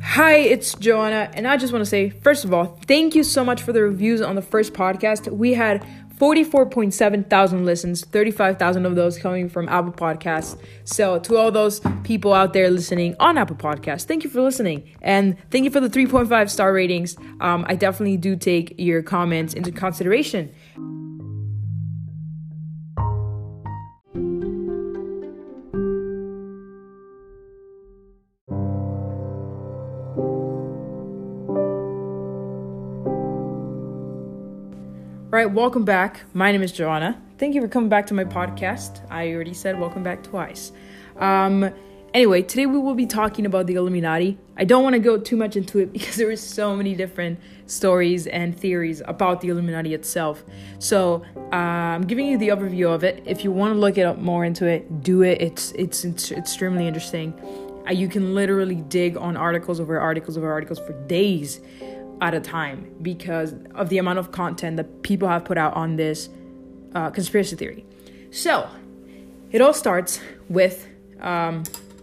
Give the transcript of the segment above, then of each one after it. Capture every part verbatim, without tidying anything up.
Hi, it's Joanna, and I just want to say, first of all, thank you so much for the reviews on the first podcast. We had forty-four point seven thousand listens, thirty-five thousand of those coming from Apple Podcasts. So to all those people out there listening on Apple Podcasts, thank you for listening. And thank you for the three point five star ratings. Um, I definitely do take your comments into consideration. All right, welcome back. My name is Joanna. Thank you for coming back to my podcast. I already said welcome back twice. Um, anyway, today we will be talking about the Illuminati. I don't want to go too much into it because there is so many different stories and theories about the Illuminati itself. So uh, I'm giving you the overview of it. If you want to look it up more into it, do it. It's it's, it's extremely interesting. Uh, you can literally dig on articles over articles over articles for days at a time because of the amount of content that people have put out on this uh, conspiracy theory. So it all starts with um,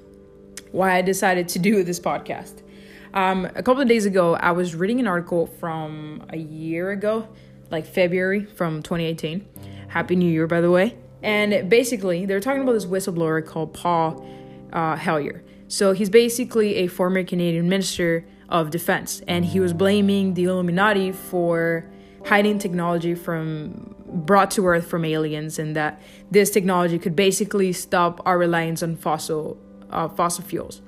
why I decided to do this podcast. Um, a couple of days ago, I was reading an article from a year ago, like February from twenty eighteen. Happy New Year, by the way. And basically, they're talking about this whistleblower called Paul uh, Hellyer. So he's basically a former Canadian minister of defense, and he was blaming the Illuminati for hiding technology from brought to Earth from aliens, and that this technology could basically stop our reliance on fossil uh, fossil fuels.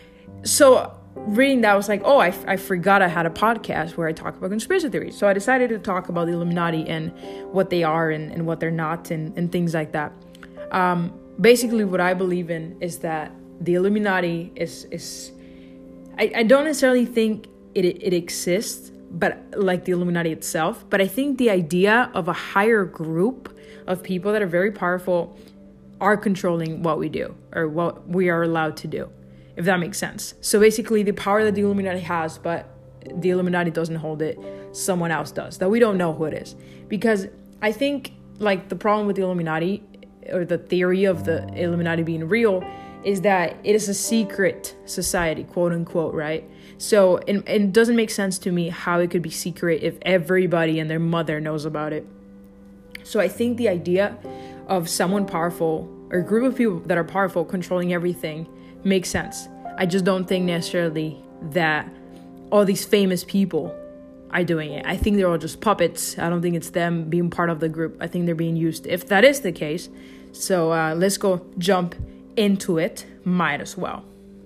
So reading that, I was like, oh, I, I forgot I had a podcast where I talk about conspiracy theories. So I decided to talk about the Illuminati and what they are and, and what they're not and, and things like that. Um, basically, what I believe in is that the Illuminati is is I, I don't necessarily think it it exists, but like the Illuminati itself. But I think the idea of a higher group of people that are very powerful are controlling what we do or what we are allowed to do, if that makes sense. So basically, the power that the Illuminati has, but the Illuminati doesn't hold it, someone else does, that we don't know who it is. Because I think like the problem with the Illuminati, or the theory of the Illuminati being real, is that it is a secret society, quote unquote, right? So it, it doesn't make sense to me how it could be secret if everybody and their mother knows about it. So I think the idea of someone powerful or a group of people that are powerful controlling everything makes sense. I just don't think necessarily that all these famous people are doing it. I think they're all just puppets. I don't think it's them being part of the group. I think they're being used, if that is the case. So uh, let's go jump into it. Might as well.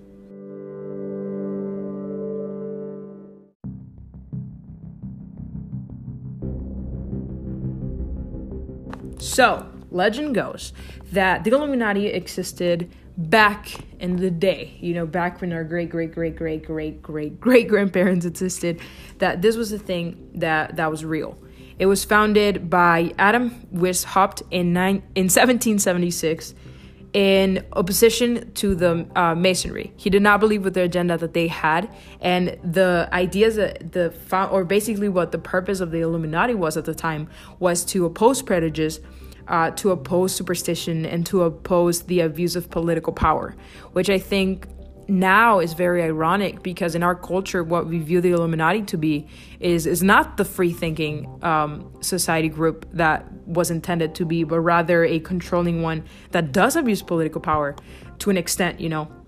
So, legend goes that the Illuminati existed back in the day, you know, back when our great, great, great, great, great, great, great grandparents existed, that this was a thing that, that was real. It was founded by Adam Weishaupt in, nine, in seventeen seventy-six in opposition to the uh, Masonry. He did not believe with the agenda that they had, and the ideas that the or basically what the purpose of the Illuminati was at the time was to oppose prejudice, uh, to oppose superstition, and to oppose the abuse of political power, which I think now is very ironic because in our culture, what we view the Illuminati to be is is not the free-thinking um, society group that was intended to be, but rather a controlling one that does abuse political power to an extent, you know.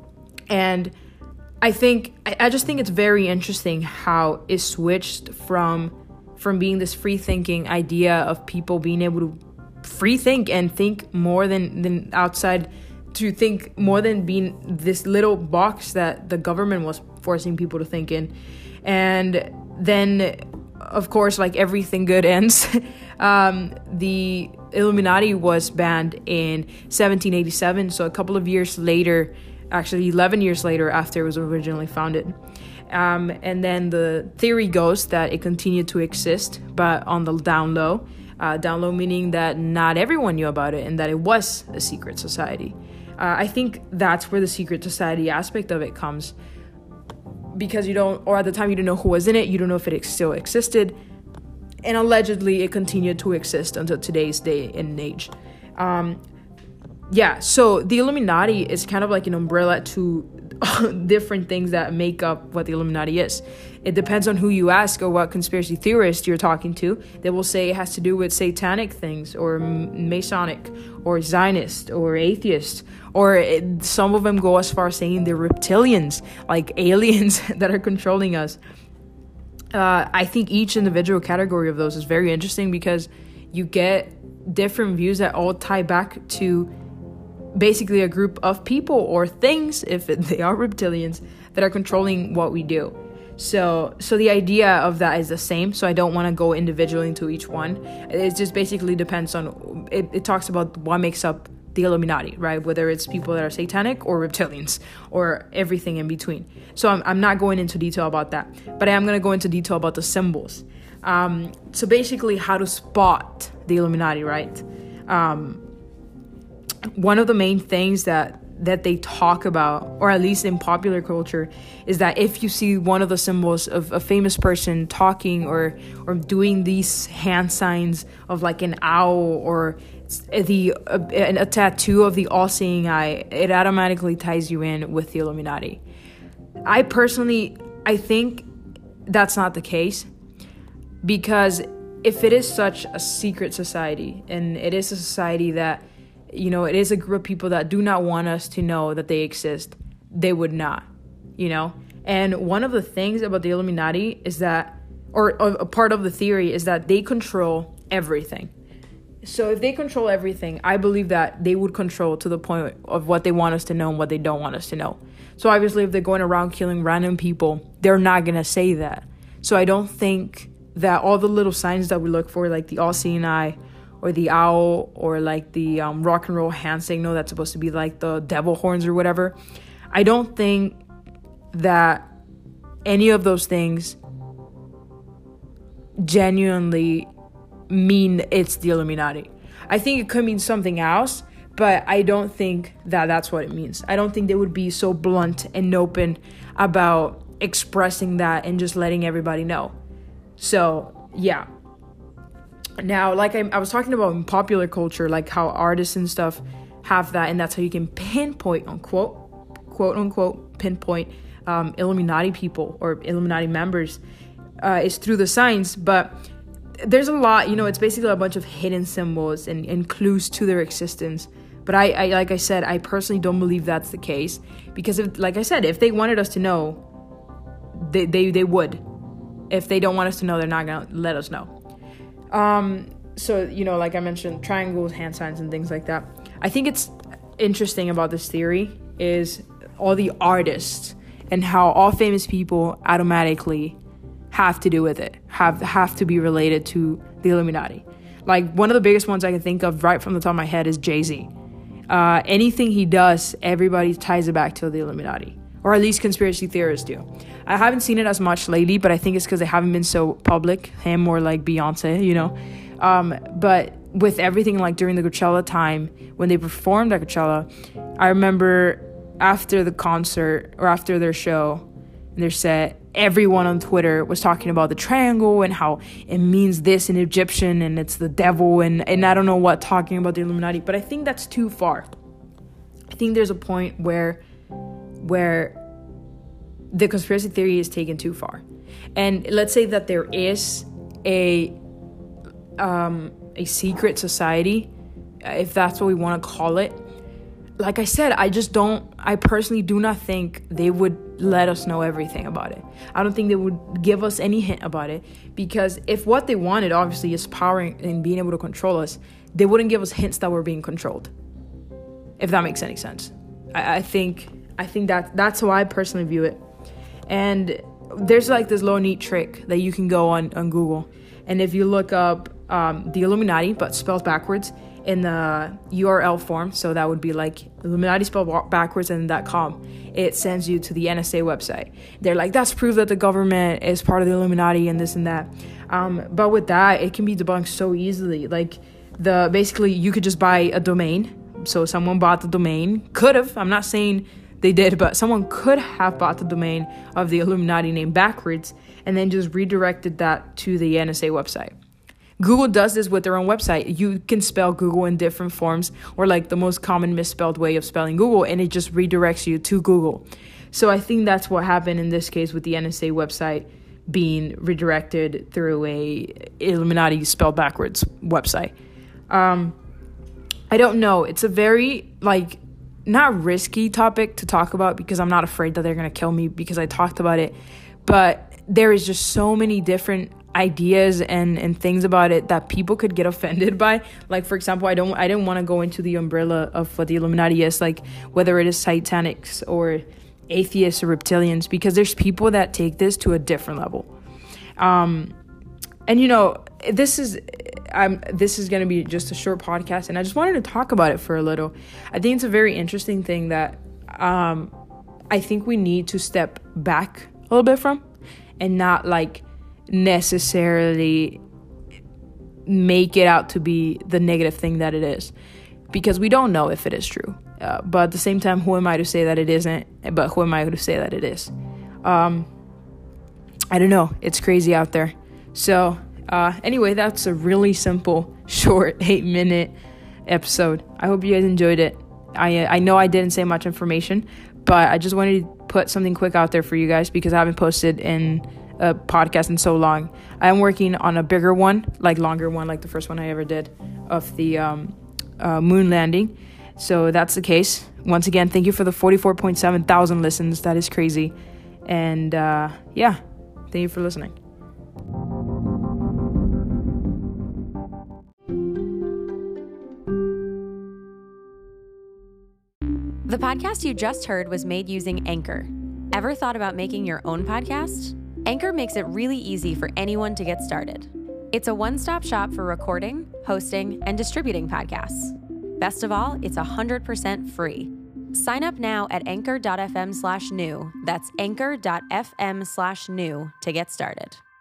And I think I, I just think it's very interesting how it switched from from being this free-thinking idea of people being able to free think and think more than than outside, to think more than being this little box that the government was forcing people to think in. And then, of course, like everything good ends, um, the Illuminati was banned in seventeen eighty-seven. So a couple of years later, actually eleven years later after it was originally founded. Um, and then the theory goes that it continued to exist, but on the down low. Uh, down low meaning that not everyone knew about it and that it was a secret society. Uh, I think that's where the secret society aspect of it comes, because you don't, or at the time you don't know who was in it, you don't know if it ex- still existed, and allegedly it continued to exist until today's day and age. Um, yeah, so the Illuminati is kind of like an umbrella to different things that make up what the Illuminati is. It depends on who you ask or what conspiracy theorist you're talking to. They will say it has to do with satanic things or Masonic or Zionist or atheist, or it, some of them go as far as saying they're reptilians, like aliens that are controlling us. Uh, I think each individual category of those is very interesting because you get different views that all tie back to basically a group of people or things, if they are reptilians, that are controlling what we do. So so the idea of that is the same. So I don't want to go individually into each one. It just basically depends on, it, it talks about what makes up the Illuminati, right? Whether it's people that are satanic or reptilians or everything in between. So I'm, I'm not going into detail about that, but I am going to go into detail about the symbols. Um, so basically how to spot the Illuminati, right? Um, one of the main things that that they talk about, or at least in popular culture, is that if you see one of the symbols of a famous person talking or or doing these hand signs of like an owl or the a, a tattoo of the all-seeing eye, it automatically ties you in with the Illuminati. I personally, I think that's not the case, because if it is such a secret society, and it is a society that, you know, it is a group of people that do not want us to know that they exist, they would not, you know? And one of the things about the Illuminati is that, or, or a part of the theory is that they control everything. So if they control everything, I believe that they would control to the point of what they want us to know and what they don't want us to know. So obviously if they're going around killing random people, they're not going to say that. So I don't think that all the little signs that we look for, like the all-seeing eye, or the owl, or like the um, rock and roll hand signal that's supposed to be like the devil horns or whatever, I don't think that any of those things genuinely mean it's the Illuminati. I think it could mean something else, but I don't think that that's what it means. I don't think they would be so blunt and open about expressing that and just letting everybody know. So, yeah. Now, like I, I was talking about in popular culture, like how artists and stuff have that, and that's how you can pinpoint, unquote, quote unquote, pinpoint um, Illuminati people or Illuminati members, uh, is through the signs. But there's a lot, you know, it's basically a bunch of hidden symbols and, and clues to their existence. But I, I, like I said, I personally don't believe that's the case, because if, like I said, if they wanted us to know, they, they, they would. If they don't want us to know, they're not going to let us know. Um, so, you know, like I mentioned, triangles, hand signs, and things like that. I think it's interesting about this theory is all the artists and how all famous people automatically have to do with it, have have to be related to the Illuminati. Like, one of the biggest ones I can think of right from the top of my head is Jay-Z. Uh, anything he does, everybody ties it back to the Illuminati, or at least conspiracy theorists do. I haven't seen it as much lately, but I think it's because they haven't been so public, him or like Beyonce, you know. Um, but with everything, like during the Coachella time, when they performed at Coachella, I remember after the concert or after their show, their set, everyone on Twitter was talking about the triangle and how it means this in Egyptian and it's the devil and, and I don't know what, talking about the Illuminati. But I think that's too far. I think there's a point where where the conspiracy theory is taken too far. And let's say that there is a um, a secret society, if that's what we want to call it. Like I said, I just don't, I personally do not think they would let us know everything about it. I don't think they would give us any hint about it, because if what they wanted, obviously, is power and being able to control us, they wouldn't give us hints that we're being controlled. If that makes any sense. I, I think, I think that that's how I personally view it. And there's like this little neat trick that you can go on, on Google. And if you look up um, the Illuminati, but spelled backwards, in the U R L form, so that would be like Illuminati spelled backwards and .com, it sends you to the N S A website. They're like, that's proof that the government is part of the Illuminati and this and that. Um, but with that, it can be debunked so easily. Like, the basically, you could just buy a domain. So someone bought the domain, could have, I'm not saying they did, but someone could have bought the domain of the Illuminati name backwards and then just redirected that to the N S A website. Google does this with their own website. You can spell Google in different forms, or like the most common misspelled way of spelling Google, and it just redirects you to Google. So I think that's what happened in this case with the N S A website being redirected through a Illuminati spelled backwards website. Um, I don't know. It's a very, like, not risky topic to talk about because I'm not afraid that they're going to kill me because I talked about it. But there is just so many different ideas and, and things about it that people could get offended by. Like, for example, I don't I didn't want to go into the umbrella of what the Illuminati is, like whether it is satanics or atheists or reptilians, because there's people that take this to a different level. Um, and you know, this is I'm this is going to be just a short podcast, and I just wanted to talk about it for a little. I think it's a very interesting thing that um, I think we need to step back a little bit from, and not like necessarily make it out to be the negative thing that it is, because we don't know if it is true. Uh, but at the same time, who am I to say that it isn't? But who am I to say that it is? Um, I don't know. It's crazy out there. So uh, anyway, that's a really simple, short, eight minute episode. I hope you guys enjoyed it. I I know I didn't say much information, but I just wanted to put something quick out there for you guys because I haven't posted in a podcast in so long. I'm working on a bigger one, like longer one, like the first one I ever did of the um, uh, moon landing. So that's the case. Once again, thank you for the forty-four point seven thousand listens. That is crazy. And uh, yeah, thank you for listening. The podcast you just heard was made using Anchor. Ever thought about making your own podcast? Anchor makes it really easy for anyone to get started. It's a one-stop shop for recording, hosting, and distributing podcasts. Best of all, it's one hundred percent free. Sign up now at anchor.fm slash new. That's anchor.fm slash new to get started.